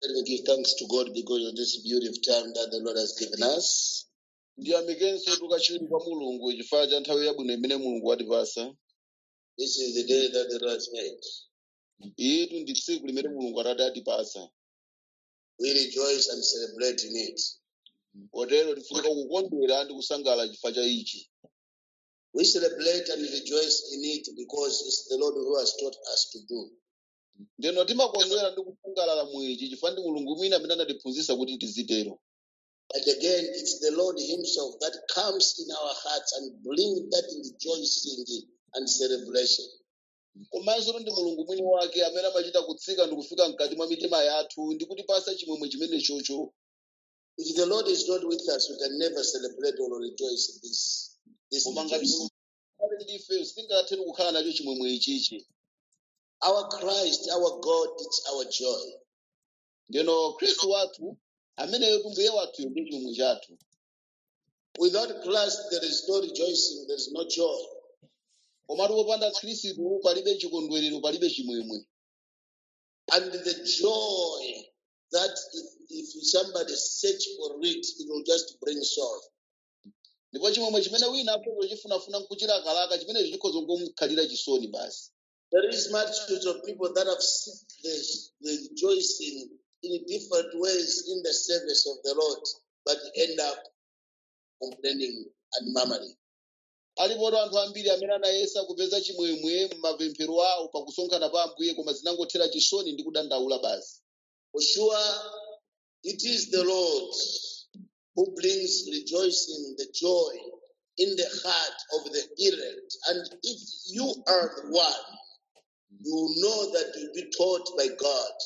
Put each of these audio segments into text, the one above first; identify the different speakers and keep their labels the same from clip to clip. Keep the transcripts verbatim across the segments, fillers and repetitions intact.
Speaker 1: Let me give thanks to God because of this beautiful time that the Lord has given us.
Speaker 2: ndiyamikenso tukachiri kwa mulungu chifukwa cha nthawi yabwino imene mulungu watipasa.
Speaker 1: This is the day that the Lord has made.
Speaker 2: Iyetu ndi tsiku limene mulungu atati atipasa.
Speaker 1: We rejoice and celebrate in it.
Speaker 2: Kotero tifunika kukondwera ndi kusangalala chifukwa cha ichi.
Speaker 1: We celebrate and rejoice in it because it's the Lord who has taught us to do.
Speaker 2: Ndeno timakondwera ndi kusangalala mwichi chifukwa ndi mulungu mwini amene anatiphunzitsa kuti tizitero.
Speaker 1: And again, it's the Lord himself that comes in our hearts and brings that rejoicing and celebration.
Speaker 2: Komanso ndi mulungu mwini wake amene amachita kutsika ndi kufika mkati mwa mitima yathu ndi kutipasa chimwemwe chimene chocho.
Speaker 1: If the Lord is not with us, we can never celebrate or rejoice in this. This
Speaker 2: Koma ngati
Speaker 1: rejoicing.
Speaker 2: mulungu ali ndife sitingathe kukhala nacho chimwemwe ichichi.
Speaker 1: Our Christ, our God, it's our joy.
Speaker 2: Ndeno Khristu wathu ameneyo mbuye wathu ndi chimwemwe chathu.
Speaker 1: Without Christ, there is no rejoicing, there is no joy.
Speaker 2: Komatu popanda Khristu palibe chikondwerero, palibe chimwemwe.
Speaker 1: And the joy that if, if somebody search for it, it will just bring sorrow.
Speaker 2: Ndipo chimwemwe chimene wina apozo chifunafuna nkuchilakalaka chimene chikhoza kumkhalira chisoni basi.
Speaker 1: There is multitudes of people that have seen the, the rejoicing in different ways in the service of the Lord, but end up complaining and murmuring.
Speaker 2: Alipo anthu ambiri amene anayesa kupeza chimwemwe m'mapemphero awo pakusonkhana pa Ambuye koma zinangothera chisoni ndi kudandaula basi.
Speaker 1: For sure, it is the Lord who brings rejoicing, the joy in the heart of the elect. And if you are the one, you know that you'll be taught by God.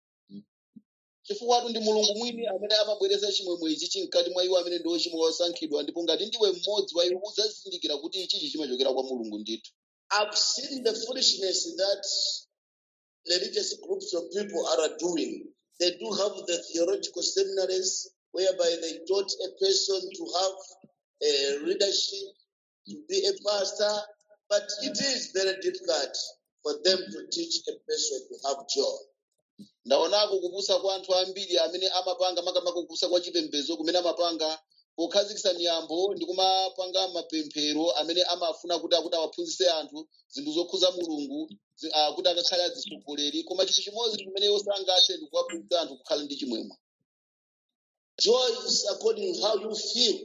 Speaker 2: Chifukwa ndi mulungu mwini amene amabweretsa chimwemwe ichi mkati mwa iwo amene ndi ochimwa osankhidwa ndipo ngati ndiwe mmodzi wa iwo udzazindikira kuti ichi chimachokera kwa mulungu ndithu.
Speaker 1: I've seen the foolishness that religious groups of people are doing. They do have the theological seminaries whereby they taught a person to have a leadership, to be a pastor, but it is very difficult for them to teach a person to have joy.
Speaker 2: Ndaonako kupusa kwa anthu ambiri amene amapanga makamaka kupusa kwa chipembedzo kumene amapanga pokhazikitsa miyambo ndi kumapanga mapemphero amene amafuna kuti akuti awaphunzitse anthu zinthu zokhuza mulungu zi- ah, kuti akakhale atsogoleri koma chinthu chimodzi chimene sangathe ndi kuwaphunzitsa anthu kukhala ndi chimwemwe.
Speaker 1: Joy is according to how you feel.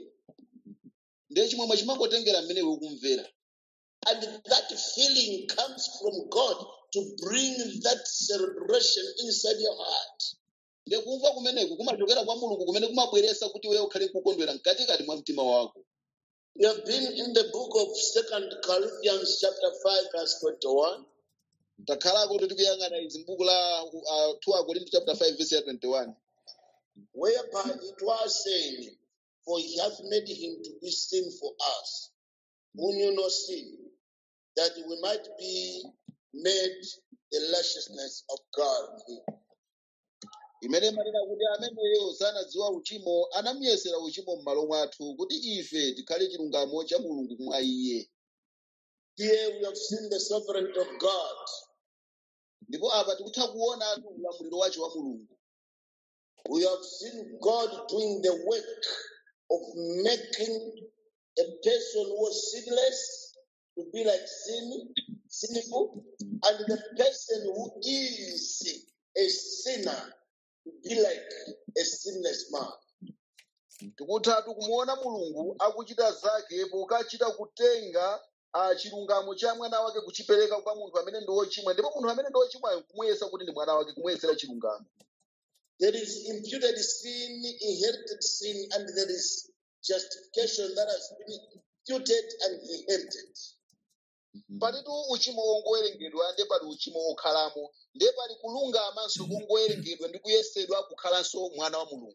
Speaker 2: Ndiye chimwemwe chimangotengera mmene iwe ukumvera.
Speaker 1: And that feeling comes from God to bring that celebration inside your heart.
Speaker 2: Ndiye kumva kumeneku kumachokera kwa mulungu kumene kumabweretsa kuti iwe ukhale kukondwera mkatikati mwa mtima wako.
Speaker 1: We have been in the book of Second Corinthians chapter five verse twenty-one.
Speaker 2: Takhalako kuti tikuyang'ana izi m'buku la uh, two Akorinto chapter five verse ya twenty-one.
Speaker 1: Whereby it was saying, for he hath made him to be sin for us, who knew no sin, that we might be made the righteousness of God in him.
Speaker 2: Imene manena kuti ameneyo sanadziwa uchimo anamuyesera uchimo m'malo mwathu kuti ife tikhale chilungamo cha mulungu mwa iye.
Speaker 1: Here we have seen the sovereignty of God.
Speaker 2: Ndipo apa tikutha kuona ulamuliro wacho wa mulungu.
Speaker 1: We have seen God doing the work of making a person who was sinless to be like sin, sinful, and the person who is a sinner to be like a sinless man.
Speaker 2: Tikutha kumuona mulungu akuchita zake pokachita kutenga ah, chilungamo cha mwana wake kuchipereka kwa munthu amene ndi wochimwa ndipo munthu amene ndi wochimwa kumuyesa kuti ndi mwana wake kumuyesera chilungamo.
Speaker 1: There is imputed sin, inherited sin, and there is justification that has been imputed and inherited.
Speaker 2: Palitu uchimo wongowerengedwa ndi pali uchimo wokhalamo ndiye pali kulungamanso kongowerengedwa ndi kuyesedwa kukhalanso mwana wa mulungu.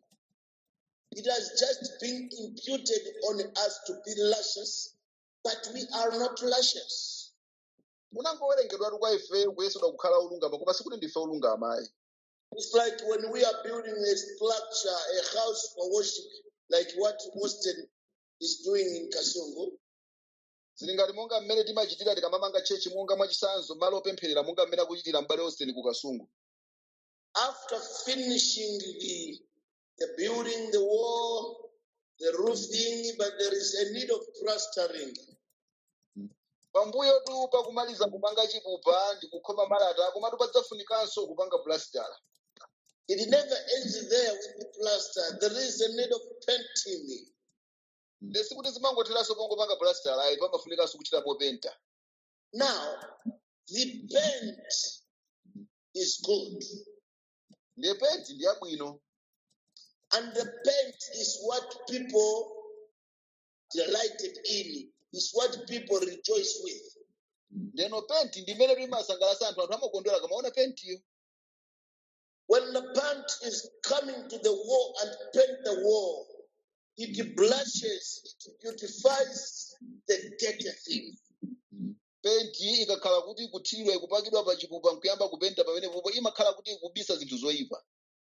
Speaker 1: It has just been imputed on us to be luscious, but we are not luscious.
Speaker 2: Munangowerengedwa kwa ife kuyesedwa kukhala olungama koma sikuti ndife olungama.
Speaker 1: It's like when we are building a structure, a house for worship, like what Austin is doing in Kasungu.
Speaker 2: Zili ngati monga mmene timachitira tikamamanga chechi monga mwachisanzo malo opempherera monga mmene akuchitira m'bale Austin ku Kasungu.
Speaker 1: after finishing the, the building, the wall, the roofing, but there is a need of plastering.
Speaker 2: pambuyo tu pakumaliza kupanga chipupa ndi kukhoma malata komatu padzafunikanso kupanga plastala.
Speaker 1: It never ends there with the plaster. There is a need of painting.
Speaker 2: Ndesi kuti zimangotheranso pangopanga plastala ayi pamafunikanso kuchita popenta.
Speaker 1: Now, the paint is good.
Speaker 2: Ndiye penti ndi yabwino.
Speaker 1: And the paint is what people delighted in. Is what people rejoice with.
Speaker 2: Ndeno penti ndi imene imasangalatsa anthu, anthu amakondwera kamaona pentiyo.
Speaker 1: When the paint is coming to the wall and paint the wall, it blushes, it beautifies the dirty thing.
Speaker 2: Penti ikakhala kuti ikuthiridwa ikupakidwa pa chipupa nkuyamba kupenta pamene popo imakhala kuti ikubisa zinthu zoyipa.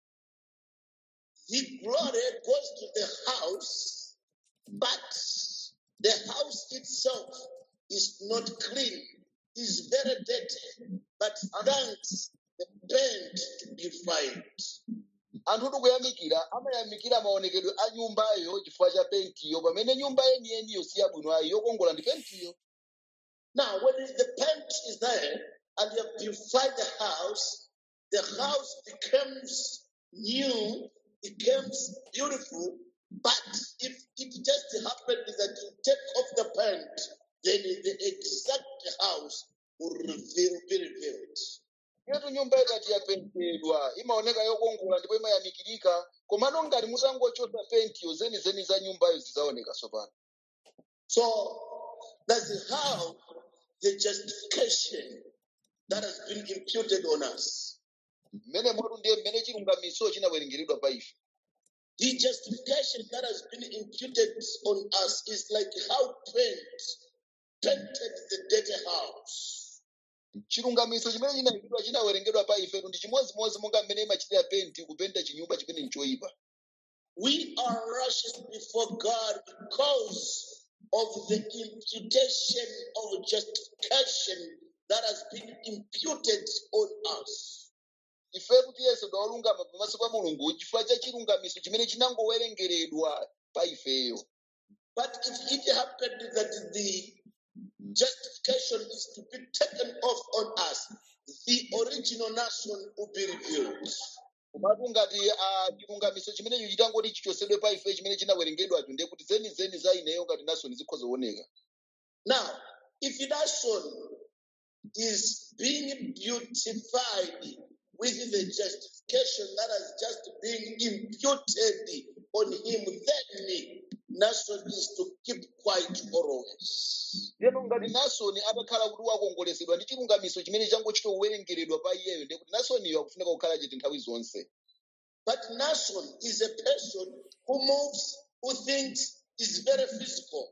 Speaker 1: The glory goes to the house, but the house itself is not clean, is very dirty, but thanks the paint to be fine.
Speaker 2: Anthu tikuyamikira amayamikira maonekedwe a nyumbayo chifukwa cha pentiyo pamene nyumba yeniyeniyo si yabwino ayi yokongola ndi pentiyo.
Speaker 1: Now, when the paint is there and you have beautified the house, the house becomes new, becomes beautiful. But if it just happened that you take off the paint, then the exact house will reveal, be revealed.
Speaker 2: Yetu nyumba ikati yapentedwa imaoneka yokongola ndipo imayamikirika komano ngati mutangochotsa pentiyo zenizeni za nyumbayo zizaoneka tsopano.
Speaker 1: So that's how the justification that has been imputed on us.
Speaker 2: Mmene mwatu ndiye mmene chilungamiso chinawerengeredwa pa ife.
Speaker 1: The justification that has been imputed on us is like how paint painted the dirty house.
Speaker 2: Chilungamiso chimene chinayikidwa chinawerengedwa pa ife ndi chimodzimodzi monga mmene imachitira penti kupenta chinyumba chimene nchoyipa.
Speaker 1: We are righteous before God because of the imputation of justification that has been imputed on us.
Speaker 2: Ife kuti Yesu ndolungama pamaso pa Mulungu chifukwa cha chilungamiso chimene chinangowerengeredwa pa ifeyo.
Speaker 1: But if it happened that the justification is to be taken off on us, the original nation will be revealed.
Speaker 2: Komatu ngati chilungamiso chimenecho chitangoti chichosedwe pa ife chimene chinawerengedwacho ndiye kuti zenizeni za ineyo ngati nasoni zikhoza kuoneka.
Speaker 1: Now, if nation is being beautified with the justification that has just been imputed on him, then nation is to keep quiet always.
Speaker 2: Lero ngati nasoni atakhala kuti wakongolesedwa ndi chilungamiso chimene changochita kuwerengeredwa pa iyeyo ndiye kuti nasoniyo akufunika kukhala chete nthawi zonse.
Speaker 1: But nation is a person who moves, who thinks, is very physical.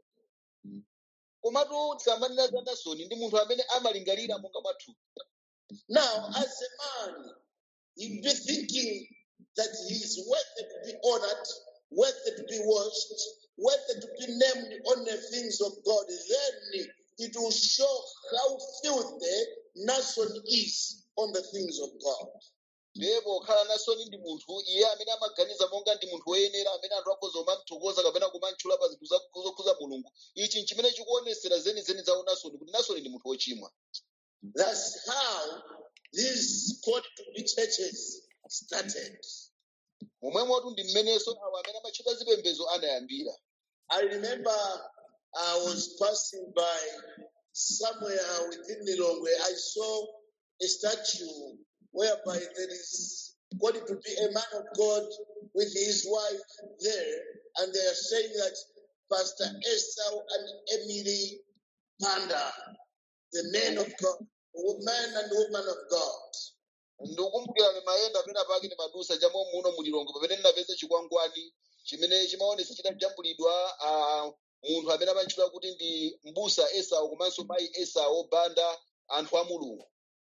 Speaker 2: Komatu tisamanena za nasoni ndi munthu amene amalingalira monga mwathu.
Speaker 1: Now, as a man, he'd be thinking that he is worthy to be honored, worthy to be worshipped, worthy to be named on the things of God. Then it will show how filthy nation is on the things of God.
Speaker 2: Lebo khala nasoni ndi munthu iye amene amaganiza monga ndi munthu woyenera amene anthu akhoza kumamthokoza kapena kumantchula pa zinthu zokhuza Mulungu. Ichi chimene chikuonesera zenizeni zawo nasoni kuti nasoni ndi munthu wochimwa.
Speaker 1: That's how these called to be churches started.
Speaker 2: Momwe motu ndi mmeneso awo amene amachita zipembedzo anayambira.
Speaker 1: I remember I was passing by somewhere within Lilongwe. I saw a statue whereby there is going to be a man of God with his wife there, and they are saying that Pastor Esau and Emily Panda, the men of God, man and woman of God.
Speaker 2: Ndikukumbukira ni mayenda pena pake ni madusa jambo muno mulilongo pamene ndinapeza chikwangwani chimene chimaonesa chidajambulidwa a munthu amene amantchula kuti ndi mbusa Esau komanso mayi Esau Banda anthu a Mulungu.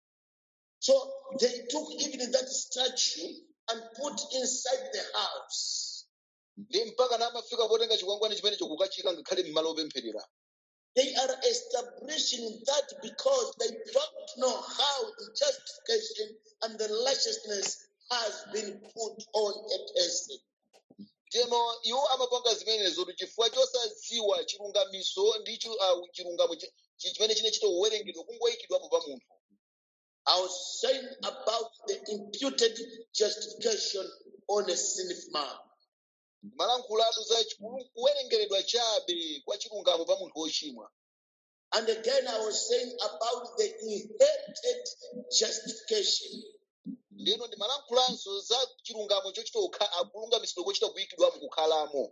Speaker 1: So they took even that statue and put inside the house.
Speaker 2: Ndi mpaka na amafika potenga chikwangwani chimene chokukachika ngakhale m'malo opempherera.
Speaker 1: They are establishing that because they don't know how the justification and the righteousness has been put on a person.
Speaker 2: Teno iwo amapanga zimenezo kuti chifukwa chosadziwa chilungamiso ndicho uh, chilungamo chi- chi- chimene chine chitowerengedwa kungoyikidwapo pa munthu.
Speaker 1: I was saying about the imputed justification on a sinful man.
Speaker 2: Malankhulatu za chi- kuwerengeredwa chabe kwa chilungamo pa munthu wochimwa.
Speaker 1: And again, I was saying about the inherited justification.
Speaker 2: Ndeno ndi malankhulanso za chilungamo chochita kukha- akulungamisidwa kochita kuyikidwa mukukhalamo.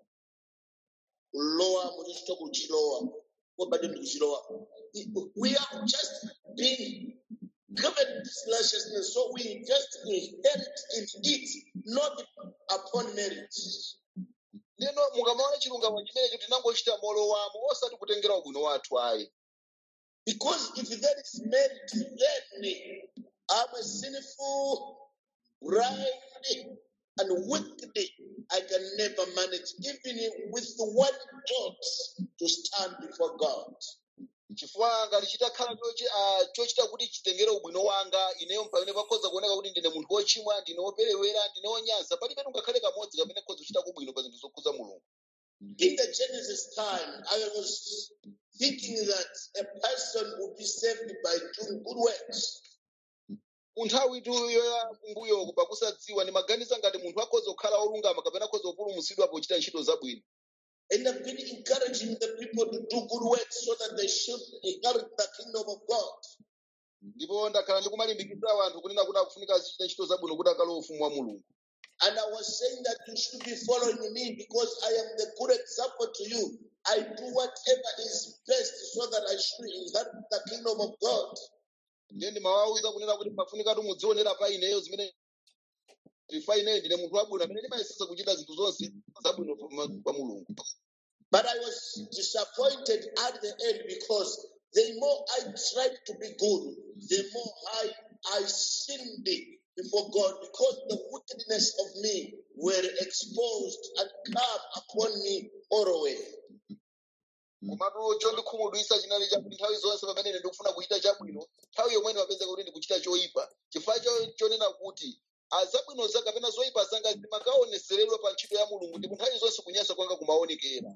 Speaker 1: Lower, muchito kuchilowa, kobado ndikuchilowa. We have just been given this righteousness, so we just inherit in it, not upon merit.
Speaker 2: Ndeno mukamaona chilungamo chimenecho tinangochita molowamo osati kutengera ubwino wathu ayi.
Speaker 1: Because if there is merit, then I'm a sinful, blind, and wicked. I can never manage, even with one dot, to stand before God.
Speaker 2: Chifukwa ngati chitakhala chochi- ah, chochita kuti chitengere ubwino wanga ineyo pamene pakhoza kuoneka kuti ndine munthu wochimwa, ndine woperewera, ndine wonyansa, palibe ngakhale kamodzi kamene khoza kuchita kubwino pa zinthu zokhuza Mulungu.
Speaker 1: In the Genesis time, I was thinking that a person would be saved by doing good works.
Speaker 2: Kunthawi tuyo ya kumbuyo pakusadziwa ndimaganiza ngati munthu akhoza kukhala olungama kapena akhoza kupulumutsidwa pochita ntchito zabwino.
Speaker 1: And I've been encouraging the people to do good works so that they should inherit the kingdom of God.
Speaker 2: Ndipo ndakhala ndikumalimbikitsa anthu kunena kuti akufunika azichita ntchito zabwino kuti akalowe ufumu wa Mulungu.
Speaker 1: And I was saying that you should be following me because I am the good example to you. I do whatever is best so that I should inherit the kingdom of God.
Speaker 2: Ndiye ndimawawuza kunena kuti mafunika tu mudzionera pa ineyo zimene pa ineyo ndine munthu wabwino amene ndimayesesa kuchita zinthu zonse zabwino pa pa Mulungu.
Speaker 1: But I was disappointed at the end because the more I tried to be good, the more I, I sinned before God because the wickedness of me were exposed and come upon me all the way.
Speaker 2: Komatu chondikhumudwitsa chinali chakuti nthawi zonse pamene ine ndikufuna kuchita chabwino, nthawi yomweyo wapeza kuti ndikuchita choyipa. Chifukwa cho- chonena kuti azabwino zanga kapena zoyipa zanga zimakaoneseredwa pa ntchito ya Mulungu ndipo nthawi zonse kunyansa kwanga kumaonekera.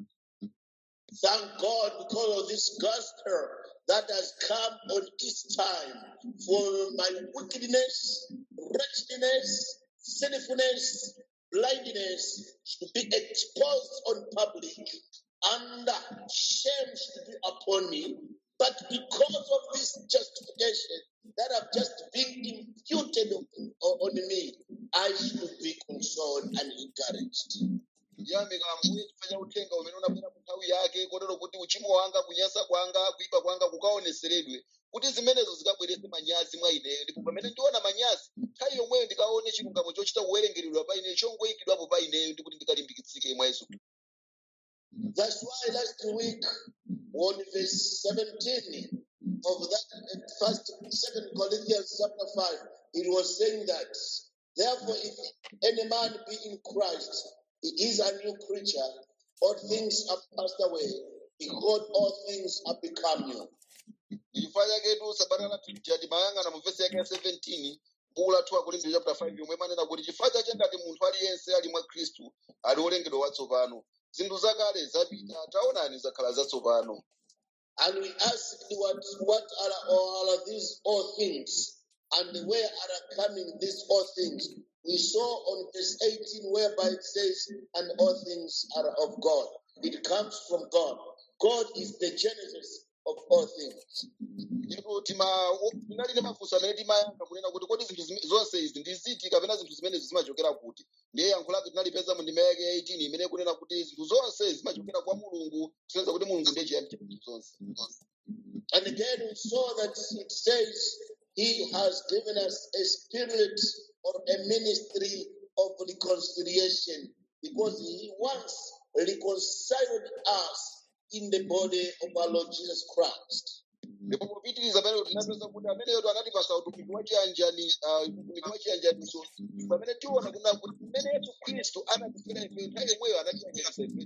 Speaker 1: Thank God because of this gospel that has come on this time for my wickedness, wretchedness, sinfulness, blindness to be exposed on public and shame to be upon me. But because of this justification that have just been imputed on, on me, I should be consoled and encouraged.
Speaker 2: Yamika Ambuye chifukwa cha uthenga umene unabwera mu nthawi yake kotero kuti uchimo wanga kunyansa kwanga kuyipa kwanga kukaoneseredwe kuti zimenezo zikabweretse manyazi mwa ineyo ndipo pamene ndiona manyazi nthawi yomweyo ndikaone chilungamo chochita kuwerengeredwa pa ineyo chongoyikidwapo pa ineyo ndi kuti ndikalimbikitsike mwa Yesu.
Speaker 1: That's why last week on verse seventeen of that uh, first second Corinthians chapter five, it was saying that therefore if any man be in Christ, he is a new creature, all things are passed away, behold all things are become new.
Speaker 2: Chifukwa chaketu sabata latija timayang'ana mu vesi yake ya seventeen buku la two Corinthians chapter five yomwe imanena kuti chifukwa chake ngati munthu aliyense ali mwa Khristu ali olengedwa watsopano. Zinthu zakale zapita taonani zakhala zatsopano.
Speaker 1: And we asked what, what are all of these all things and where are coming these all things. We saw on verse eighteen whereby it says, and all things are of God. It comes from God. God is the genesis of all things.
Speaker 2: Ndipo tima tinali ndi mafunso amene timayankha kunena kuti kodi zinthu zime- zonse izi ndi ziti kapena zinthu zimene zimachokera kuti. Ndiye yankho lake tinalipeza mu ndima yake ya eighteen imene kunena kuti zinthu zonse zimachokera kwa Mulungu, tinaweza kuti Mulungu ndiye chiyambi cha zinthu zonse.
Speaker 1: And again, we saw that it says he has given us a spirit or a ministry of reconciliation because he once reconciled us in the body of our Lord Jesus Christ.
Speaker 2: Ndipo popitiriza pamene tinapeza kuti ameneyo anatipasa utumiki wa chiyanjani, ah, utumiki wa chiyanjaniso pamene tiona kunena kuti mmene Yesu Khristu anatifera ife nthawi yomweyo anatiyanjanisa ife.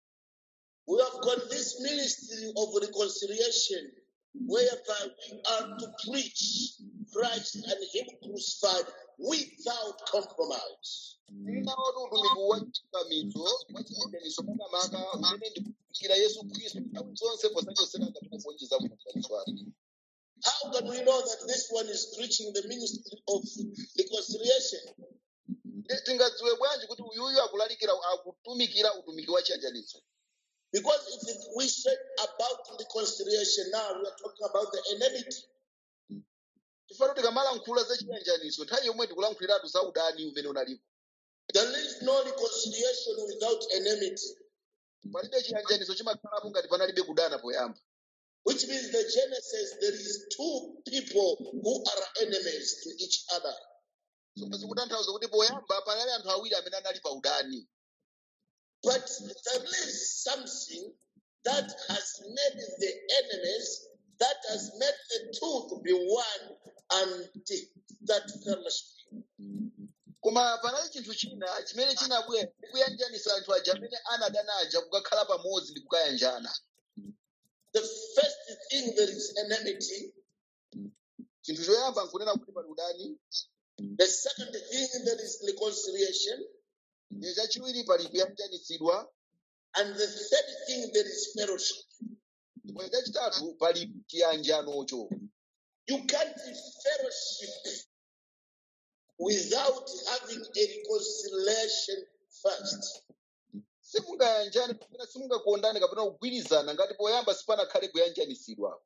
Speaker 1: We have got this ministry of reconciliation whereby we are to preach Christ and Him crucified without compromise.
Speaker 2: Ndinaona utumiki wachikamizo wachiendeniso makamaka umene ndikufikira Yesu Khristu nthawi zonse posachosera kapena kuonjeza mudalitso wake.
Speaker 1: How can we know that this one is preaching the ministry of reconciliation?
Speaker 2: Tingadziwe bwanji kuti uyuyu akulalikira akutumikira utumiki wa chiyanjaniso?
Speaker 1: Because if we say about reconciliation now, we are talking about the enmity.
Speaker 2: Tifano tikamalankhula za chiyanjaniso nthawi yomwe tikulankhuliratu za udani umene unalipo.
Speaker 1: There is no reconciliation without enmity.
Speaker 2: Palibe chiyanjaniso chimakhalapo ngati panalibe kudana poyamba.
Speaker 1: Which means the Genesis, there is two people who are enemies to each other.
Speaker 2: So zikutanthauza kuti poyamba panali anthu awiri amene anali pa udani.
Speaker 1: But there is something that has made the enemies, that has made the two to be one and that fellowship.
Speaker 2: Koma panali chinthu china chimene chinabwera kuyanjanisa anthu aja amene anadana aja kukakhala pamodzi ndi kukayanjana.
Speaker 1: The first thing there is enmity.
Speaker 2: Chinthu choyamba nkunena kuti pali udani.
Speaker 1: The second thing there is reconciliation.
Speaker 2: Chachiwiri pali kuyanjanisidwa.
Speaker 1: And the third thing there is fellowship.
Speaker 2: Ndipo chachitatu pali chiyanjanocho.
Speaker 1: You can't fellowship without having a reconciliation first.
Speaker 2: Simungayanjane kapena simungakondane kapena kugwirizana ngati poyamba sipanakhale kuyanjanisidwa.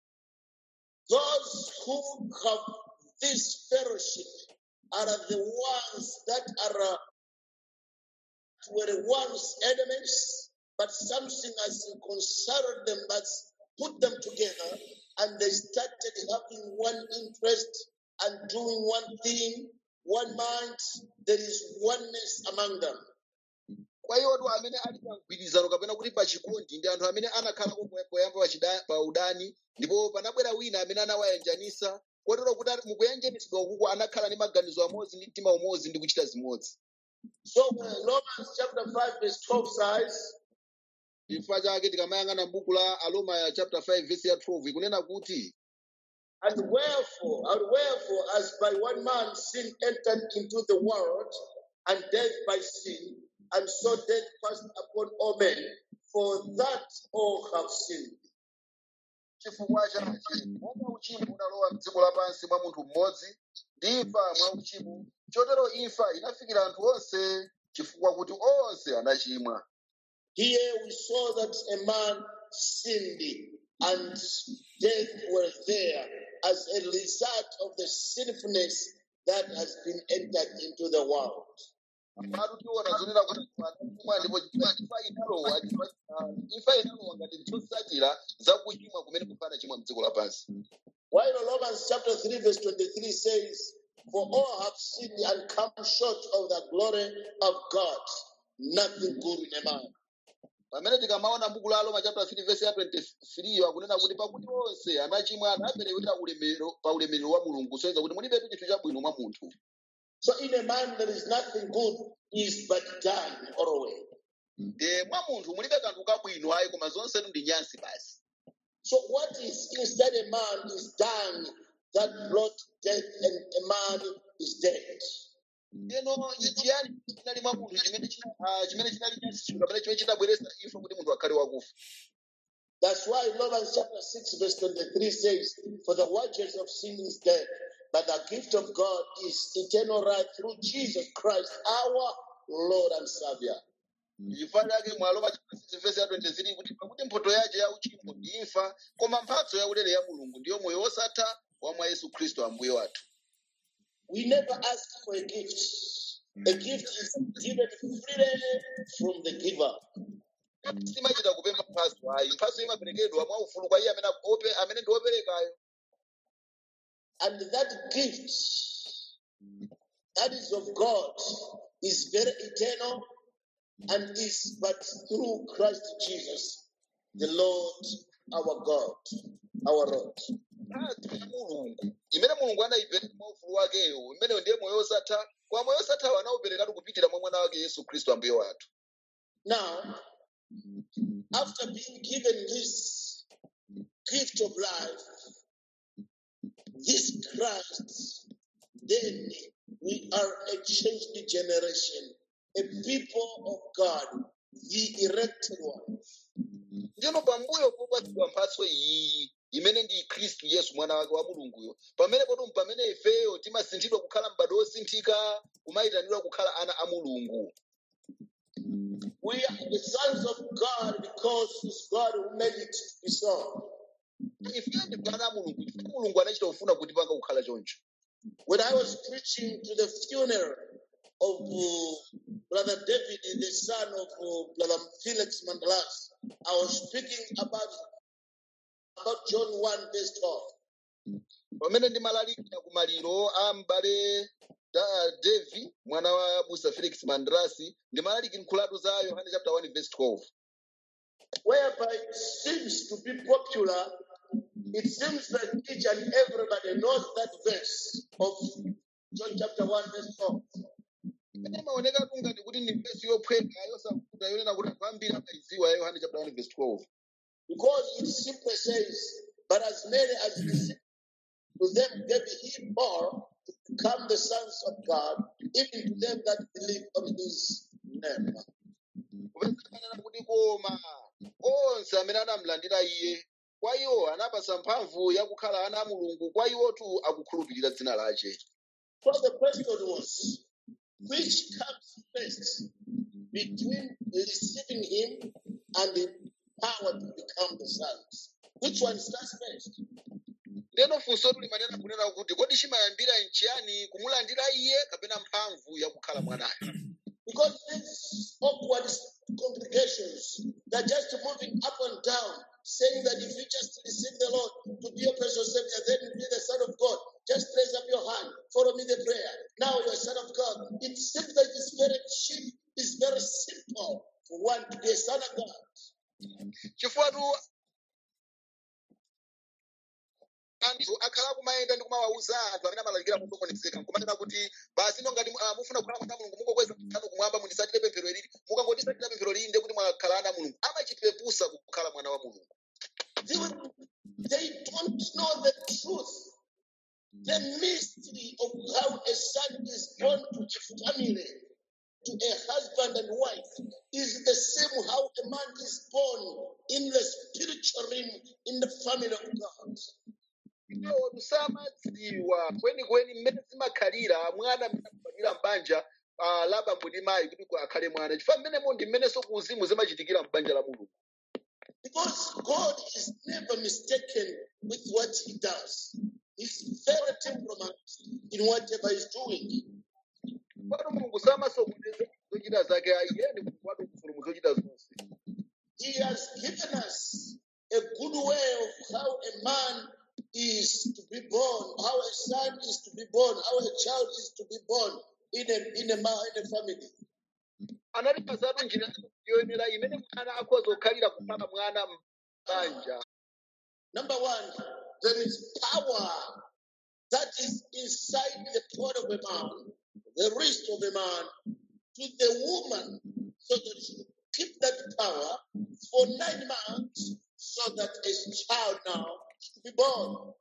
Speaker 1: Those who have this fellowship are the ones that are uh, were once enemies, but something has reconciled them, that's put them together, and they started having one interest and doing one thing, one mind. There is oneness among them.
Speaker 2: Kwa hiyo watu amene ali pa mgwirizano kapena kuti pa chikondi ndi anthu amene anakhala poyamba pa udani ndipo panabwera wina amene anawayanjanisa kotero kuti mukuyanjanisidwa kuko anakhala ndi maganizo amodzi ndi mtima umodzi ndi kuchita zimodzi.
Speaker 1: So uh, Romans chapter five verse twelve says,
Speaker 2: chifukwa chake tikamayang'ana m'buku la Aroma chapter five verse ya twelve ikunena kuti,
Speaker 1: and wherefore, and wherefore, as by one man sin entered into the world, and death by sin, and so death passed upon all men, for that all have sinned.
Speaker 2: Chifukwa chake monga uchimo unalowa m'dziko lapansi mwa munthu mmodzi, ndi imfa mwa uchimo, chotero imfa inafikira anthu onse chifukwa kuti onse anachimwa.
Speaker 1: Here we saw that a man sinned, and death was there as a result of the sinfulness that has been entered into the world. While Romans chapter three verse twenty-three says, for all have sinned and come short of the glory of God, nothing good in a man.
Speaker 2: Pamene tikamaona m'buku la Roma chapter three verse ya twenty-three akunena kuti pakuti onse anachimwa anaperewera ulemerero pa ulemerero wa Mulungu, kusonyeza kuti mulibe chinthu chabwino mwa munthu.
Speaker 1: So in a man there is nothing good, is but done always.
Speaker 2: De mwa munthu mulibe kanthu kabwino ayi koma zonse ndi nyansi basi.
Speaker 1: So what is inside a man is done that brought death, and a man is dead.
Speaker 2: Eno ichiyani chinali mwa munthu chimene china chimene chinali nyansi kapena chimene chinabweretsa imfa kuti munthu akhale wakufa.
Speaker 1: That's why Romans chapter six verse twenty-three says, for the wages of sin is death, but the gift of God is eternal life through Jesus Christ, our Lord and Savior.
Speaker 2: Chifukwa chake mwa Roma verse ya twenty-three kuti pakuti mphotho yaje ya uchimo ndi imfa, koma mphatso ya ulere ya Mulungu ndiyo moyo wosatha wa mwa Yesu Khristu Ambuye wathu.
Speaker 1: We never ask for a gift. A gift is given freely from the giver.
Speaker 2: Simachita kupempha mphatso ayi, mphatso imaperekedwa mwa ufulu kwa iye amene ope amene ndi operekayo.
Speaker 1: And that gift that is of God is very eternal and is but through Christ Jesus, the Lord, our God, our Lord.
Speaker 2: Imene Mulungu anayipereka mwa ufulu wakeyo, imene ndiye moyo wosatha, kwa moyo wosatha anawuperekatu kupitira mwa mwana wake Yesu Khristu Ambuye wathu.
Speaker 1: Now, after being given this gift of life, this Christ then We are a changed generation, a people of God, the elected ones.
Speaker 2: Ndino pambuyo popatsidwa mphatso iyi imene ndi Khristu Yesu mwana wake wa Mulunguyo, pamene potom pamene ifeyo timasinthidwa kukhala m'bado wosinthika, kumayitanidwa kukhala ana a Mulungu.
Speaker 1: We are the sons of God because it's God who made it to be so.
Speaker 2: Ifeyo ndi ana a Mulungu, chifukwa Mulungu anachita kufuna kutipanga kukhala choncho.
Speaker 1: When I was preaching to the funeral of uh, Brother David, the son of uh, Brother Felix Mandalas, I was speaking about, about John one verse twelve.
Speaker 2: Pamene ndimalalikira ku maliro a m'bale da David mwana wa Busa Felix Mandrasi, ndimalalikira nkhulatu za Yohane chapter one verse twelve.
Speaker 1: Whereby it seems to be popular, it seems like each and everybody knows that verse of John chapter one verse twelve.
Speaker 2: Pamene maoneka kungati kuti ndi verse yophweka yosakuta yonena kuti anthu ambiri amaidziwa Yohane chapter one verse twelve.
Speaker 1: Because it simply says, but as many as received, to them gave he power to become the sons of God, even to them that believe on his name.
Speaker 2: Kupenekana kuti koma onse amene anamulandira iye, kwa iwo anapasa mphamvu yakukhala ana a Mulungu, kwa iwotu akukhulupirira dzina lace.
Speaker 1: So the question was, which comes first between receiving him and the power to become the sons? Which one starts first?
Speaker 2: Ndeno funso limanena kunena kuti kodi chimayambira nchiyani, kumulandira iye kapena mphamvu yakukhala mwanayo?
Speaker 1: Because these awkward congregations, they're just moving up and down, saying that if you just receive the Lord to be your personal Savior, then you be the Son of God. Just raise up your hand, follow me the prayer. Now you're a Son of God. It seems like it's very cheap, it's very simple for one to be a Son of God.
Speaker 2: Chifukwa anthu akhala kumayenda ndi kumawawuza anthu amene amalalikira kusokonezeka kumanena kuti basi ino ngati ah, mufuna kukhala ana Mulungu mungokweza mkono kumwamba mundisatire pemphero lili, mukangondisatira pemphero lili ndiye kuti mwakhala ana Mulungu. Amachipepusa kukhala mwana wa Mulungu.
Speaker 1: They, they don't know the truth, the mystery of how a son is born to a family, to a husband and wife, is the same how a man is born in the spiritual realm, in the family of God.
Speaker 2: Iwo tusamadziwa kweni kweni mmene zimakhalira mwana amene akubadwira m'banja ah, la bambo ndi mayi kuti akhale mwana. Chifukwa mmenemo ndi mmenenso ku uzimu zimachitikira m'banja la Mulungu.
Speaker 1: Because God is never mistaken with what he does. He's very temperament in whatever he's doing.
Speaker 2: Pano Mulungu samasokoneza zochita zake iye ndi Mulungu watu mfulumu zochita zonse.
Speaker 1: He has given us a good way of how a man is to be born, how a son is to be born, how a child is to be born in a in a, ma- in a family.
Speaker 2: Analipasatu njira yoyenera imene mwana akhoza kukhalira kukhala mwana m'banja.
Speaker 1: Number one, there is power that is inside the thought of a man, the wrist of a man, to the woman, so that she keep that power for nine months, so that a child now should be born.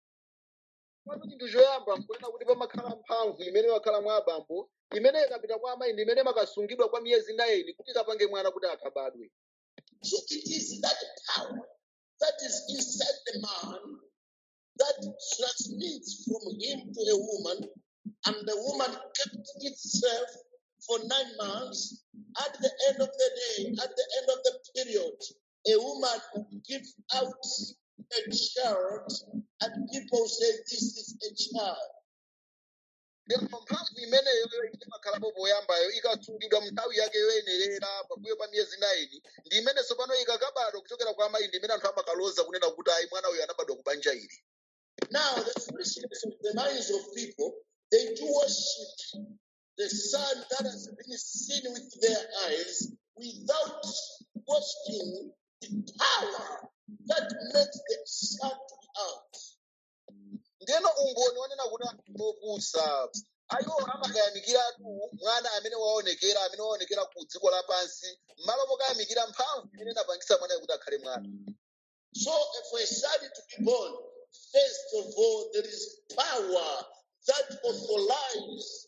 Speaker 2: Pano chinthu choyamba nkuona kuti pamakhala mphamvu imene wakhala mwa abambo, imene ikapita kwa amayi ndi imene makasungidwa kwa miyezi inayeni kuti kapange mwana kuti akabadwe.
Speaker 1: So it is that power that is inside the man that transmits from him to a woman, and the woman kept itself for nine months. At the end of the day, at the end of the period, a woman will give out a child, and people say this is a child.
Speaker 2: Lero mphamvu imeneyo imakhalapo poyambayo ikasungidwa nthawi yake yoyenerera pambuyo pa miyezi inayeni, ndi imene tsopano ikakabadwa kuchokera kwa amayi ndi imene anthu amakaloza kunena kuti ayi mwana uyu anabadwa ku banja ili.
Speaker 1: Now, the foolishness of the minds of people, they do worship the son that has been seen with their eyes without worshiping the power that makes the son to be out.
Speaker 2: Ndeno umboni wanena kuti anthu opusa ayo amakayamikiratu mwana amene waonekera amene waonekera ku dziko lapansi m'malo mokayamikira mphamvu imene inapangisa mwanayo kuti akhale mwana.
Speaker 1: So, for a son to be born, first of all, there is power that authorizes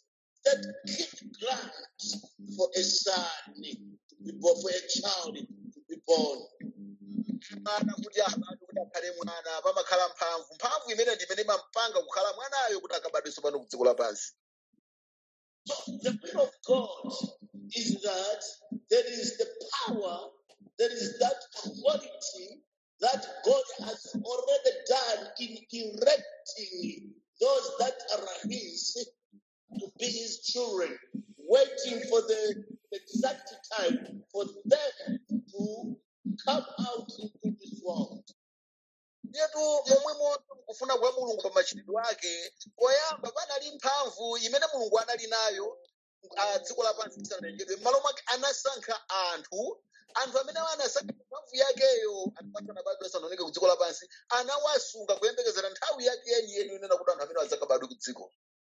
Speaker 1: that give grant for a son to be born, for a child to be born.
Speaker 2: mwana kuti abadwe kuti akhale mwana pamakhala mphamvu mphamvu imene ndi imene imampanga kukhala mwanayo kuti akabadwenso pano ku dziko lapansi.
Speaker 1: So the will of God is that there is the power, there is that authority that God has already done in erecting those that are His to be His children, waiting for the exact time for them to come out into this world.
Speaker 2: Yetu momwe moto kufuna kwa mulungu pa machitidwe ake poyamba panali mphamvu imene mulungu anali nayo a dziko lapansi lisanalengedwe m'malo mwake anasankha anthu anthu amene anasankha mphamvu yakeyo anthu anabadwa asanaoneke ku dziko lapansi anawasunga kuyembekezera nthawi yake yeniyeni inena kuti anthu amene adzakabadwe ku dziko.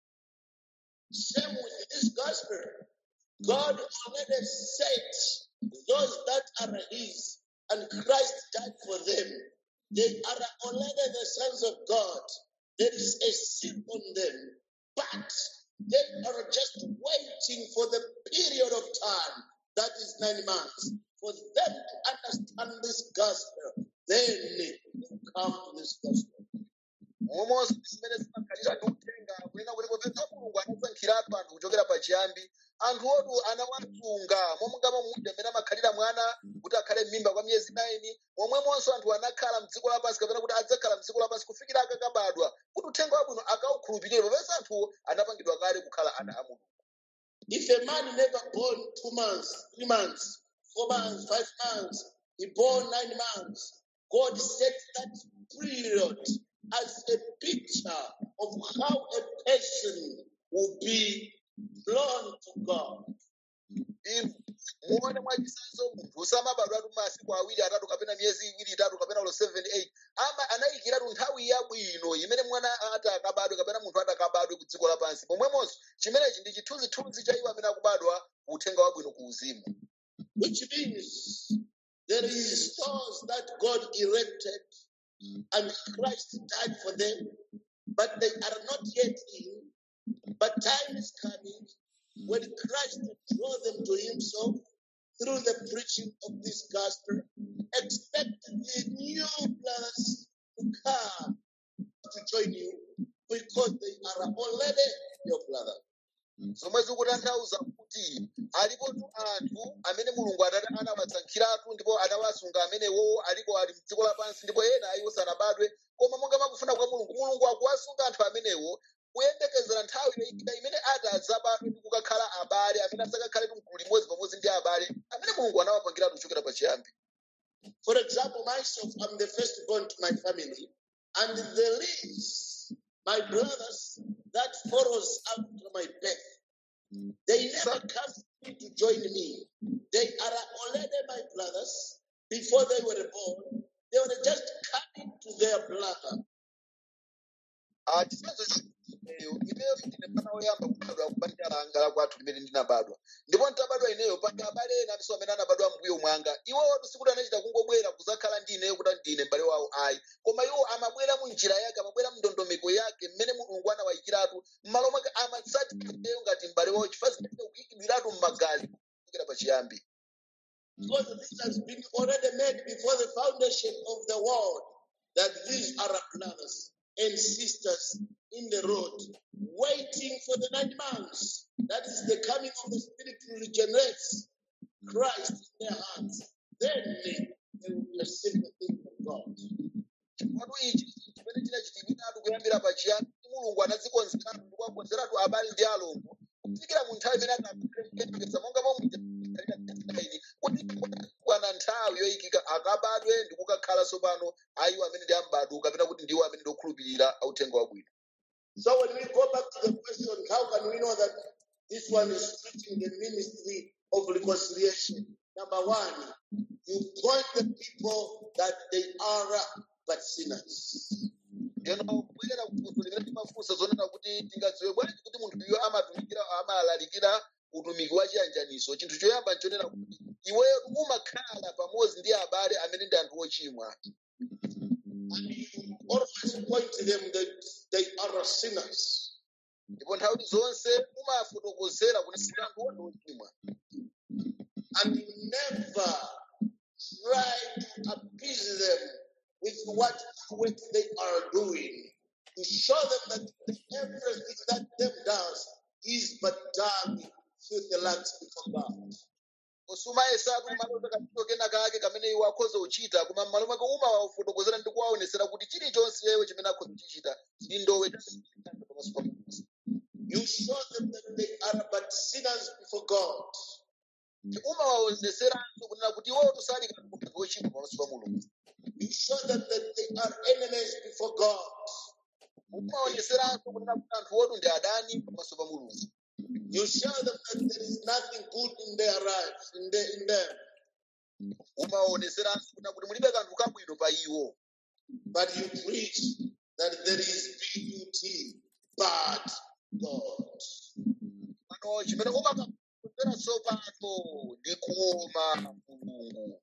Speaker 1: Same with this gospel. God already set those that are His, and Christ died for them. They are already the sons of God. There is a seal on them, but they are just waiting for the period of time, that is nine months, for them to understand this gospel. Then they will come to this gospel.
Speaker 2: Almost zimene zimakhalira ndi uthenga kunena kuti popeza mulungu anasankhiratu anthu kuchokera pachiyambi anthu odu anawasunga monga munthu amene amakhalira mwana kuti akhale m'mimba kwa miyezi nayini momwemonso anthu anakhala mdziko lapansi kapena kuti adzakhala mdziko lapansi kufikira akakabadwa kuti uthenga wabwino akawukhulupirire popeza anthu anapangidwa kale kukhala ana a mulungu.
Speaker 1: If a man never born two months, three months, four months, five months, he born nine months, God set that period as a picture of how a person will be drawn to God.
Speaker 2: muone mwachisanzo munthu usamabadwatu masiku awiri atatu kapena miyezi iwiri itatu kapena ulo seven eight ama anayikiratu nthawi yabwino imene mwana ati akabadwe kapena munthu ati akabadwe ku dziko lapansi pomwemonso chimenechi ndi chithunzithunzi cha iwo amene akubadwa uthenga wabwino ku uzimu.
Speaker 1: Which means there is those that God erected and Christ died for them, but they are not yet in. But time is coming when Christ will draw them to Himself through the preaching of this gospel. Expect the new brothers to come to join you because they are already your brother.
Speaker 2: Zomwe zikutanthauza kuti alipotu anthu amene mulungu atati anawasankhiratu ndipo anawasunga amenewo aliko ali mdziko lapansi ndipo ena iwo sanabadwe koma monga makufuna kwa mulungu mulungu akuwasunga anthu amenewo kuyembekezera nthawi yoyikika imene ati adzabadwe ndi kukakhala abale amene adzakakhale mgulu limodzi pamodzi ndi abale amene mulungu anawapangiratu kuchokera pachiyambi.
Speaker 1: For example, myself, I'm the firstborn to my family, and there is my brothers that follows after my birth. They never come to join me. They are already my brothers. Before they were born, they were just coming to their brother.
Speaker 2: Ah, chisanzo chimeneyo ineyo ndine mwana woyamba kubadwa kubanja langa la kwathu limene ndinabadwa ndipo nditabadwa ineyo pali abale ena ndiso amene anabadwa mbuyo mwanga iwo sikuti anachita kungobwera kuzakhala ndi ineyo kuti ndine m'bale wawo ayi koma iwo amabwera mu njira yake amabwera mndondomeko yake mmene mulungu anawayikiratu m'malo mwake amatsatira ineyo ngati m'bale wawo chifukwa zimene kuyikidwiratu m'magazi kuchokera pachiyambi.
Speaker 1: Because this has been already made before the foundation of the world, that these are brothers and sisters in the road, waiting for the nine months. That is the coming of the Spirit to regenerate Christ in their hearts. Then they will receive the things of God.
Speaker 2: Chifukwa ichi chimene chinachitikiratu kuyambira pachiyambi mulungu anadzikonzeratu ndi kuwakonzeratu abale ndi alongo kufikira mu nthawi imene anakulemekeza monga momwe kuti kwana nthawi yoyikika akabadwe ndi kukakhala tsopano ayiwo amene ndi ambadwa kapena kuti ndiwo amene ndi okhulupirira uthenga wabwino.
Speaker 1: So when we go back to the question, how can we know that this one is preaching the ministry of reconciliation? Number one, you point the people that they are but sinners.
Speaker 2: You know, kubwera kufunika mafunso zonena kuti tingadziwe bwanji kuti munthu uyo amatumikira amalalikira utumiki wa chiyanjaniso chinthu choyamba nchonena kuti iweyo umakhala pamodzi ndi abale amene ndi anthu ochimwa.
Speaker 1: And you always point to them that they are sinners.
Speaker 2: ndipo nthawi zonse umafotokozera kuti anthu ndi ochimwa.
Speaker 1: And you never try to appease them with what work they are doing. You show them that everything that them does is but done through the lands before God.
Speaker 2: Usumayesatu kumaloza kapito kena kake kamene iwo akhoza kuchita koma m'malo mwake umawafotokozera ndi kuwaonesera kuti chilichonse iwo chimene akhoza kuchichita ndi ndowe pamaso pa Mulungu.
Speaker 1: You show them that they are but sinners before God.
Speaker 2: Umawaoneseranso kunena kuti iwo tusali kanthu kochimwa pamaso pa Mulungu.
Speaker 1: You show them that they are enemies before God.
Speaker 2: Umaoneseranso kunena kuti anthu otu ndi adani pamaso pa Mulungu.
Speaker 1: You show them that there is nothing good in their lives, in, the, in them.
Speaker 2: Umaoneseranso kunena kuti mulibe kanthu kabwino pa iwo.
Speaker 1: But you preach that there is B U T, bad God.
Speaker 2: Pano chimene umakamvera tsopano ndi kuoma Mulungu.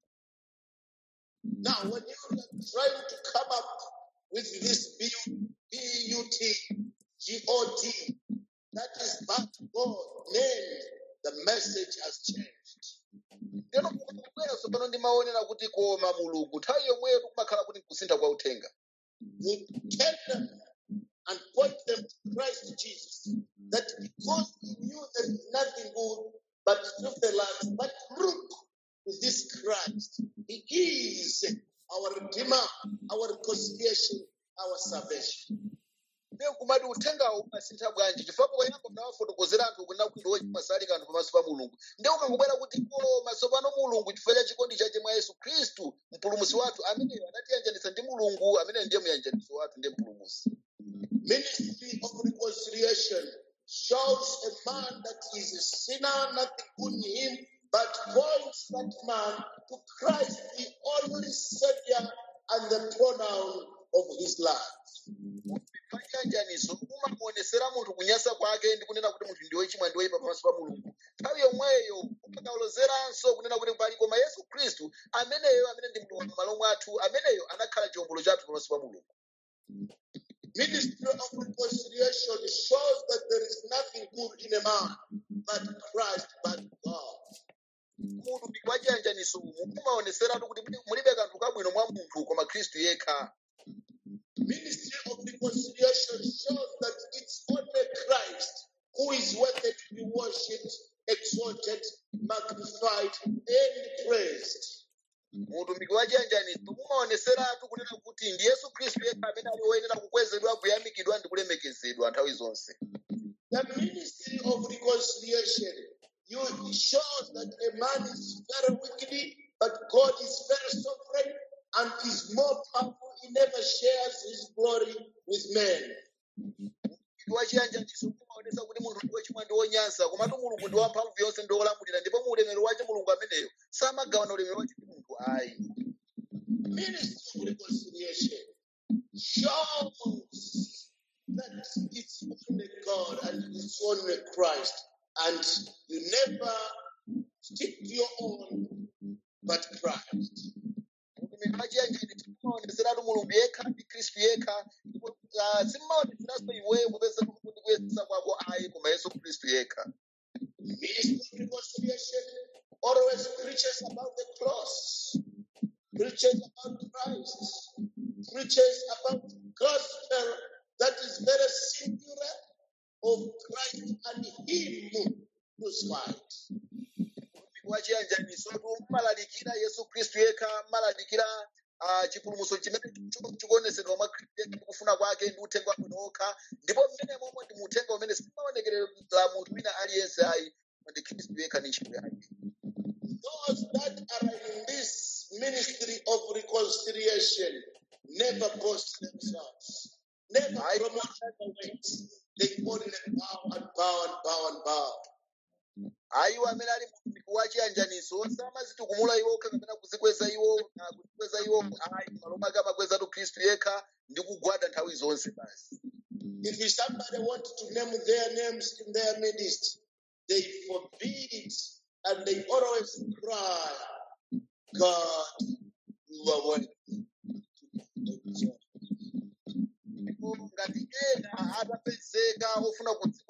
Speaker 1: Now, when you are trying to come up with this B U T, G O T, that is bad God named, the message has changed.
Speaker 2: Lero kukwera tsopano ndi maonera kuti kuoma Mulungu nthawi yomweyo kumakhala kuti kusintha kwa uthenga.
Speaker 1: You tell them and point them to Christ Jesus, that because he knew there is nothing good but through the lands, but look to this Christ. He is our Redeemer, our reconciliation, our salvation.
Speaker 2: Ndiye kumati uthengawo umasintha bwanji chifukwa poyamba unawafotokozera anthu kunena kuti ndiwo chimasali kanthu pamaso pa Mulungu. Ndiye ukangobwera kuti koma tsopano Mulungu chifukwa cha chikondi chake mwa Yesu Khristu mpulumutsi wathu ameneyo anatiyanjanitsa ndi Mulungu amene ndiye muyanjaniso wathu ndiye mpulumutsi.
Speaker 1: Ministry of reconciliation shows a man that is a sinner, nothing good in him, but points that man to Christ, the only Savior and the pronoun of his life.
Speaker 2: Pachiyanjaniso umamuonesera munthu kunyasa kwake ndi kunena kuti munthu ndiwe chimwa ndiwe pamaso pa Mulungu. Nthawi yomweyo umakalozeranso kunena kuti pali koma Yesu Khristu ameneyo amene ndi Mulungu m'malo mwathu ameneyo anakhala chiwombolo chathu pamaso pa Mulungu.
Speaker 1: Ministry of reconciliation shows that there is nothing good in a man but Christ, but God.
Speaker 2: Munthu ndi pachiyanjaniso umaoneseratu kuti mulibe kanthu kabwino mwa munthu koma Khristu yekha.
Speaker 1: Ministry of reconciliation shows that it's only Christ who is worthy to be worshipped, exalted, magnified, and praised.
Speaker 2: Mutumiki wa chiyanjaniso umaoneseratu kunena kuti ndi Yesu Khristu yekha amene ali woyenera kukwezedwa, kuyamikidwa ndi kulemekezedwa nthawi zonse.
Speaker 1: The ministry of reconciliation you shows that a man is very wicked, but God is very sovereign and is more powerful. He never shares his glory with men.
Speaker 2: Wachiyanjaniso umaonesa kuti munthu ndiwe chimwa ndi wonyansa komatu Mulungu ndi wamphamvu yonse ndi wolamulira ndipo mu ulemerero wache Mulungu ameneyo samagawana ulemerero wache ndi munthu ayi.
Speaker 1: Ministry of reconciliation shows that it's only God and it's only Christ, and you never stick to your own but Christ.
Speaker 2: Wachiyanjaniso umaoneseratu Mulungu yekha ndi Khristu yekha ndipo simaoneseranso iweyo kupeza kuti kuyesa kwako ayi koma Yesu Khristu yekha.
Speaker 1: Ministry of reconciliation always preaches about the cross, preaches about Christ, preaches about gospel that is very singular of Christ and Him crucified.
Speaker 2: Wachiyanjaniso umalalikira Yesu Khristu yekha, malalikira chipulumutso chimene chikuonesedwa mwa Khristu kufuna kwake ndi uthenga wabwino wokha, ndipo mmene momwe ndi uthenga umene simaonekerera munthu wina aliyense ayi ndi Khristu yekha ndi ntchito yake.
Speaker 1: Those that are in this ministry of reconciliation never boast themselves, never promote their ways. They only bow and bow and bow and bow.
Speaker 2: Ayiwo amene ali mutumiki wa chiyanjaniso samazitukumula iwo kapena kuzikweza iwo kuzikweza iwo ayi malo mwake amakwezatu Khristu yekha ndi kugwada nthawi zonse basi.
Speaker 1: If somebody wants to name their names in their midst, they forbid it and they always cry, God, you are worthy. Ngati ena atapezeka ofuna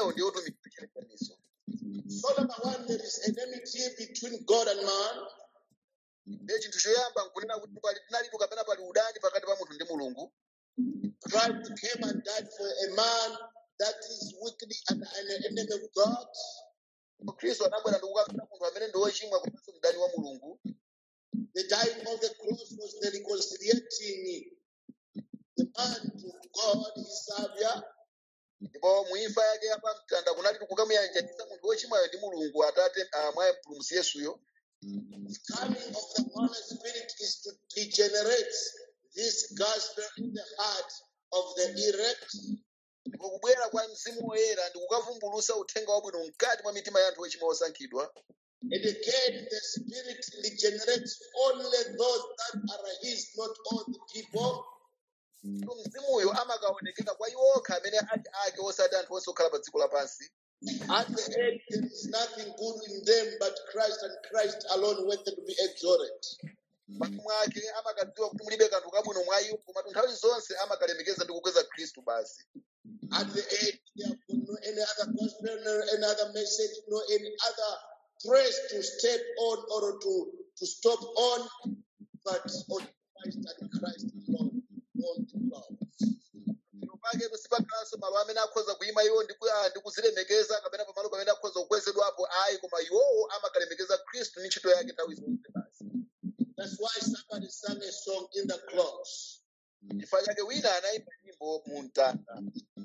Speaker 2: umenewo ndiwo utumiki wachilekanizo.
Speaker 1: So number one, there is enmity between God and man.
Speaker 2: Ndiye chinthu choyamba nkunena kuti pali tinalitu kapena pali udani pakati pa munthu ndi Mulungu.
Speaker 1: Christ came and died for a man that is wicked and an enemy of God.
Speaker 2: Khristu anabwera ndi kukafera munthu amene ndi wochimwa komanso mdani wa Mulungu.
Speaker 1: The dying on the cross was the reconciliating the man to God, his Savior.
Speaker 2: Ndipo muimfa yake yapa mtanda kunali kukamuyanjanitsa munthu wochimwayo ndi Mulungu Atate mwa mpulumutsi Yesuyo.
Speaker 1: The coming of the Holy Spirit is to regenerate this gospel in the heart of the elect.
Speaker 2: Ndipo kubwera kwa Mzimu Woyera ndi kukavumbulutsa uthenga wabwino mkati mwa mitima ya anthu ochimwa osankhidwa.
Speaker 1: And again, the Spirit regenerates only those that are His, not all the people.
Speaker 2: Mzimuyo amakaonekera kwa iwo okha amene ali ake osati anthu onse okhala pa dziko lapansi.
Speaker 1: At the end, there is nothing good in them but Christ and Christ alone worthy to be exalted.
Speaker 2: Mwake amakadziwa kuti mulibe kanthu kabwino mwa iwo koma nthawi zonse amakalemekeza ndi kukweza Khristu basi.
Speaker 1: At the end, there have no any other gospel, no any other message, no any other praise to step on or to, to stop on, but on Christ and Christ alone on the cross.
Speaker 2: Pake kusipakaso malo amene akhoza kuyima iwo ndi kuzilemekeza kapena pamalo pamene akhoza kukwezedwapo ayi koma iwowo amakalemekeza Khristu ndi ntchito yake nthawi zonse basi.
Speaker 1: That's why somebody sang a song in the cross.
Speaker 2: Chifukwa chake wina anayimba nyimbo mu mtanda.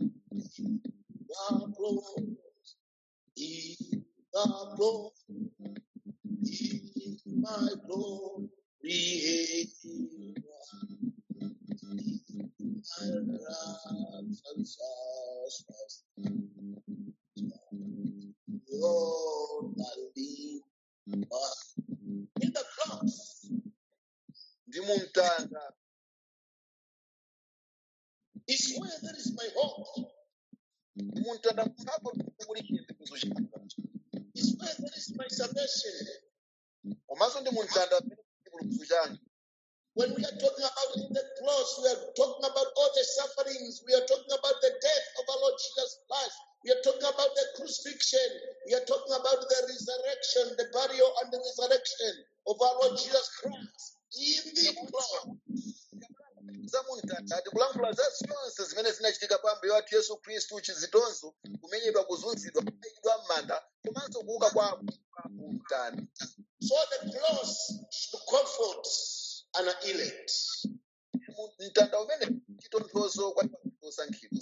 Speaker 1: The cross is the cross is my glory. My wrath and suspect. Lord, I live in the cross.
Speaker 2: Ndi mu mtanda.
Speaker 1: It's where there is my hope.
Speaker 2: Ndi mu mtanda kukhako kuli chiyembekezo changa.
Speaker 1: It's where there is my salvation.
Speaker 2: Komanso ndi mu mtanda pamene kuli chipulumutso changa.
Speaker 1: When we are talking about in the cross, we are talking about all the sufferings. We are talking about the death of our Lord Jesus Christ. We are talking about the crucifixion. We are talking about the resurrection, the burial and the resurrection of our Lord Jesus Christ in the cross.
Speaker 2: Tikulankhula za zonse zimene zinachitika pa mbuye wathu Yesu Khristu, chizitonzo, kumenyedwa, kuzunzidwa, kuyikidwa m'manda, komanso kuuka kwa mtanda.
Speaker 1: So the cross should comfort an elect.
Speaker 2: Mtanda umene chitonthozo kwa osankhidwa.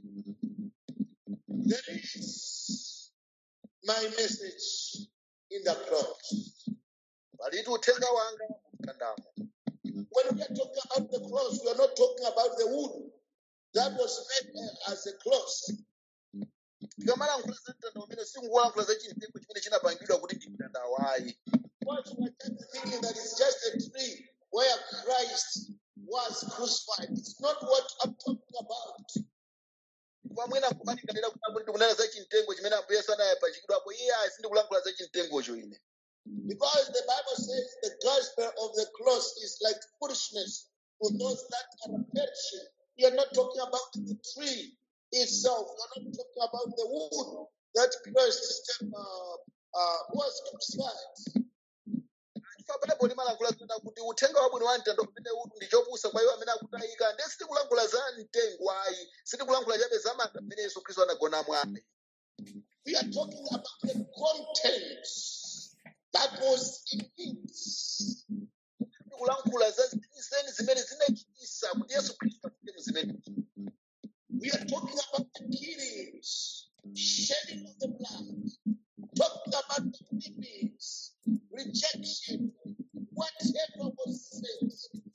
Speaker 1: There is my message in the cross.
Speaker 2: Palitu uthenga wanga mu mtandamo.
Speaker 1: When we are talking about the cross, we are not talking about the wood that was made uh, as a cross.
Speaker 2: Tikamalankhula za mtanda umene singulankhula za chinthengo chimene chinapangidwa kuti ndi mtanda wayi.
Speaker 1: Because we are just thinking that it's just a tree where Christ was crucified. It's not what I'm talking about.
Speaker 2: Pamwena kumalingalira kuti tikunena za chinthengo chimene Ambuye Yesu anayapachikidwapo, iye sindikulankhula za chinthengocho ine.
Speaker 1: Because the Bible says the gospel of the cross is like foolishness to those that are perishing. We are not talking about the tree itself. We are not talking about the wood that Christ uh, uh, was crucified.
Speaker 2: Bible limalankhula zina kuti uthenga wabwino wa mtanda umene ndi chopusa kwa iwo amene akutayika, ndi sitikulankhula za mtengo ayi, sitikulankhula chabe za manda amene Yesu Khristu anagona mwabe.
Speaker 1: We are talking about the content that was in it.
Speaker 2: Sitikulankhula za zeni zimene zinachitisa kuti Yesu Khristu afike mu zimene.
Speaker 1: We are talking about the killings, shedding of the blood, talking about the whippings, rejection, whatever was said.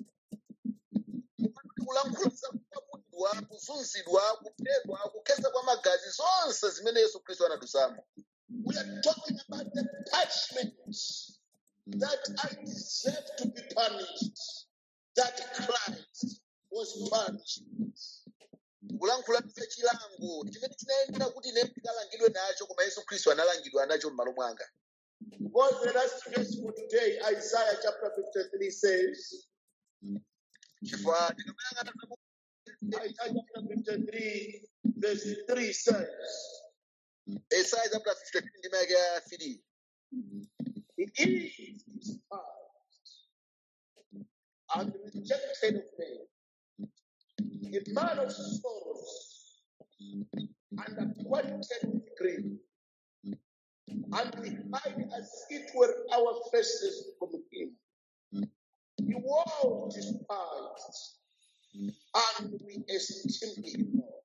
Speaker 2: Kulankhula za kupakudwa, kuzunzidwa, kuphedwa, kukhetsa kwa magazi, zonse zimene Yesu Khristu anadusamo.
Speaker 1: We are talking about the punishment that I deserve to be punished, that Christ was punished.
Speaker 2: Kulankhula za chilango chimene chinayenera kuti ine ndikalangidwe nacho koma Yesu Khristu analangidwa nacho m'malo mwanga.
Speaker 1: Because the last verse for today, Isaiah chapter fifty-three says,
Speaker 2: Chifukwa
Speaker 1: Isaiah chapter fifty-three verse three says,
Speaker 2: Isaiah chapter fifty-three ndime yake ya three.
Speaker 1: He is despised and rejected of men, a man of sorrows and acquainted with grief, and we hide as it were our faces from him. He was despised, and we esteemed him not.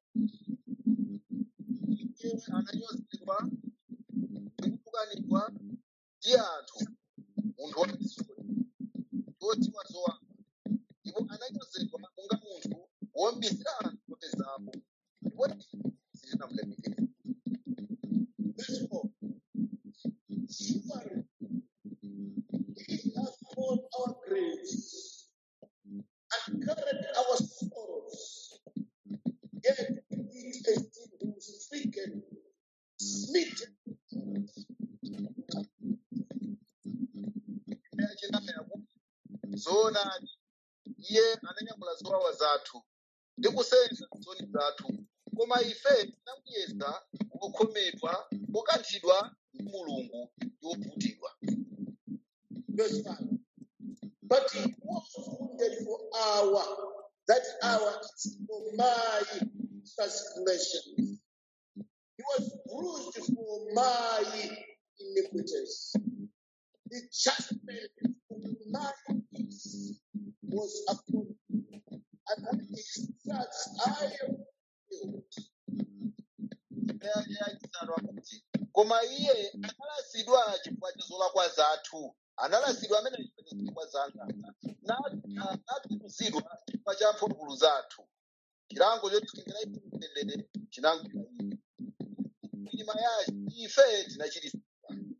Speaker 2: Iye ananyozedwa ndi kutukanidwa ndi anthu, munthu wachisoni, wodziwa zowamba, ndipo ananyozedwa monga munthu wombisira anthu nkhope zawo, ndipo sitinamulemekeze.
Speaker 1: Verse four. Surely he has borne our griefs and carried our sorrows, yet we esteemed him stricken, smitten.
Speaker 2: Iye achinaye akuti, zoonadi, iye ananyamula zowawa zathu ndi kusenza nsoni zathu, koma ife tinamuyesa wokhomedwa, wokanthidwa ndi Mulungu ndi wovutidwa.
Speaker 1: Verse five. But he was wounded for our, that hour is for my transgressions. He was bruised for my iniquities. The judgment of my peace was upon him, and on his stripes I am healed.
Speaker 2: Iye achisanu akuti, koma iye analasidwa chifukwa cha zolakwa zathu, analasidwa amene chifukwa cha zolakwa zanga, Na- natukuzidwa chifukwa cha mphulupulu zathu. Chilango chotichitira ife mtendere chinamgwira iye. Milima yace ife tinachiritsidwa.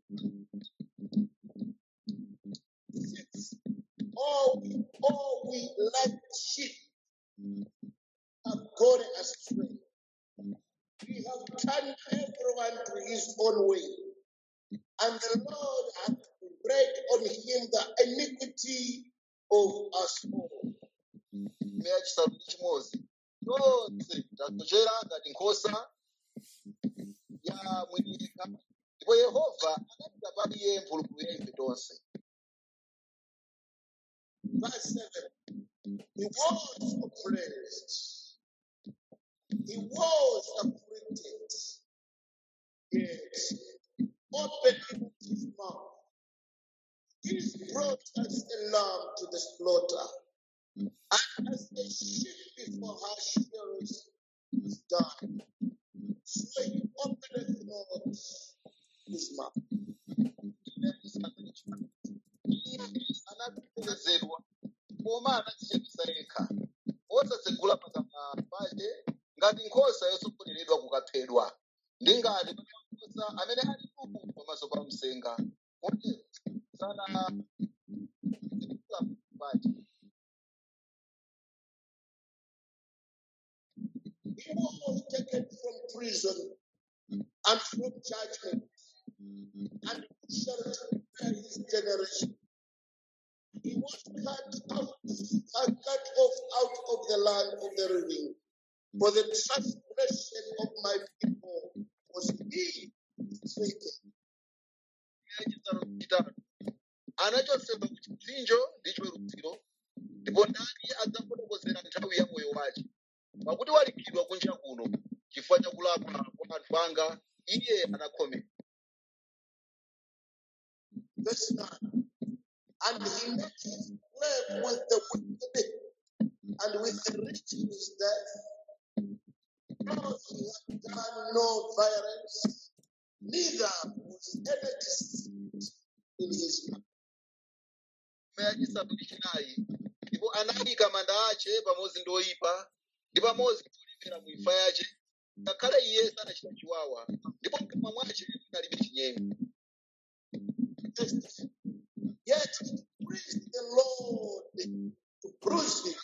Speaker 1: Six. All we, all we like sheep have gone astray. We have turned everyone to his own way, and the Lord hath laid on him the iniquity of us all.
Speaker 2: Ndime yachisanu ndi chimodzi. Tonse tasochera ngati nkhosa ya mwinyika, ndipo Yehova anayika pa iye mphulupulu ya ife tonse.
Speaker 1: Verse seven. He was oppressed, he was afflicted, yet opened not his mouth. He is brought as a lamb to the slaughter, and as a sheep before her shearers is dumb, so he openeth not his mouth.
Speaker 2: Ndime yachisanu ndi chimodzi. Iye anatetezedwa, koma anadzichepetsa yekha, osatsegula pakamwa pake, ngati nkhosa yosogoleredwa kukaphedwa, ndi ngati mwana wankhosa amene ali tupu pamaso pa msenga, motero sanadzigula pakamwa pake.
Speaker 1: He was taken from prison and from judgment, and who shall declare his generation? He was cut out, uh, cut off out of the land of the living. For the transgression of my people was he stricken.
Speaker 2: Iye chisanu ndi chitatu. Anachotsedwa ku chipsinjo ndi chiweruziro, ndipo ndani adzafotokozera nthawi ya moyo wake? Pakuti walikhidwa kunja kuno chifukwa cha kulakwa kwa anthu anga, iye anakhomedwa.
Speaker 1: Verse nine. And he made his grave with the wicked and with the rich in his death, because he had done no violence, neither was any deceit in his mouth.
Speaker 2: Ndime yachisanu ndi chinayi. Ndipo anayika manda ace pamodzi ndi oyipa, ndi pamodzi ndi olemera mu imfa yace, ngakhale iye sanachita chiwawa, ndipo mkamwa mwace munalibe chinyengo.
Speaker 1: Verse ten. Yet it pleased the Lord to bruise him.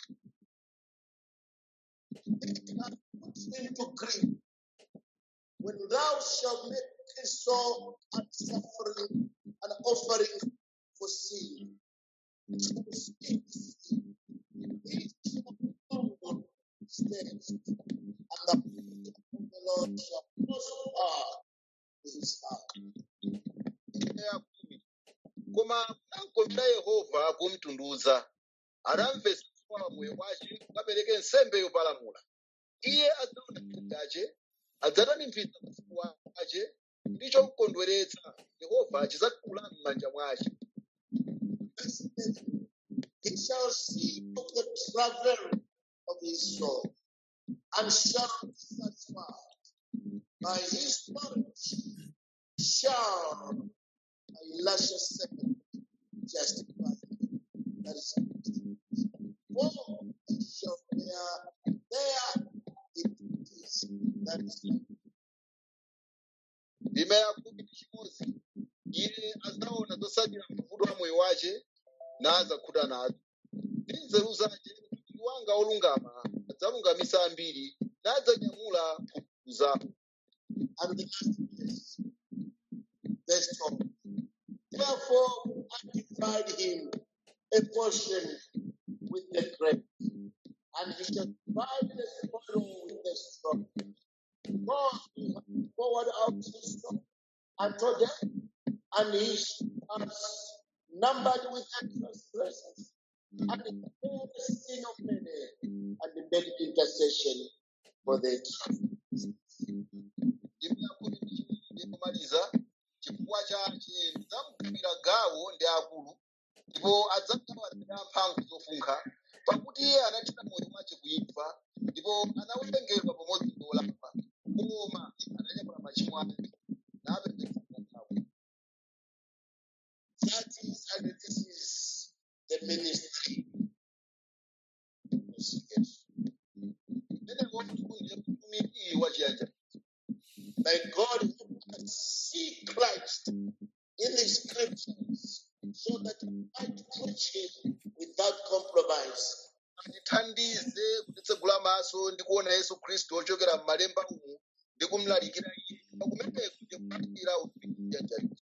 Speaker 1: It hath put him to grief. When thou shalt make his soul and suffering an offering for sin, to speak sin, he shall humble his steps, and the feet of the Lord shall prosper his heart.
Speaker 2: Koma ankomera Yehova kumtunduza anamvesa kwa moyo wake kukapereka nsembe yopalamula. Iye adzaona chitache adzatanimphiza masiku wake ndicho kukondweretsa Yehova achizakula m'manja mwake.
Speaker 1: He shall see of the travel of his soul and shall be satisfied. By his knowledge shall a luscious servant justify. That is it. For he shall bear their iniquities. That is it.
Speaker 2: Ndime ya kumi ndi chimodzi iye adzaona zosadira mavuto a moyo wake nazakhuta nazo. Ndi nzeru zake mtumiki wanga olungama adzalungamisa ambiri nadzanyamula mphulupulu zawo.
Speaker 1: And the last verse, verse twelve. Therefore I divide him a portion with the great, and he shall divide the spoil with the strong. God will forward out his strong unto death, and he has numbered with the transgressors, and he bare the sin of many, and he made intercession for the transgressors.
Speaker 2: Ndimaliza chifukwa chake ndidzamugawira gawo ndi akulu ndipo adzamugawira mphamvu zofunkha pakuti iye anachita moyo wake kuimfa ndipo anawerengedwa pamodzi ndi olakwa koma ananyamula machimo ake napembedza Mulungu.
Speaker 1: That is, and this is the ministry.
Speaker 2: Imenewo ndiye mtumiki wa chiyanja.
Speaker 1: May God help us see Christ in the scriptures so that we might preach him without compromise.
Speaker 2: Andithandize kutitsegula maso ndi kuona Yesu Khristu ochokera m'malemba umu ndi kumlalikira iye pakumeneko ndi kulandira utumiki chiyanja.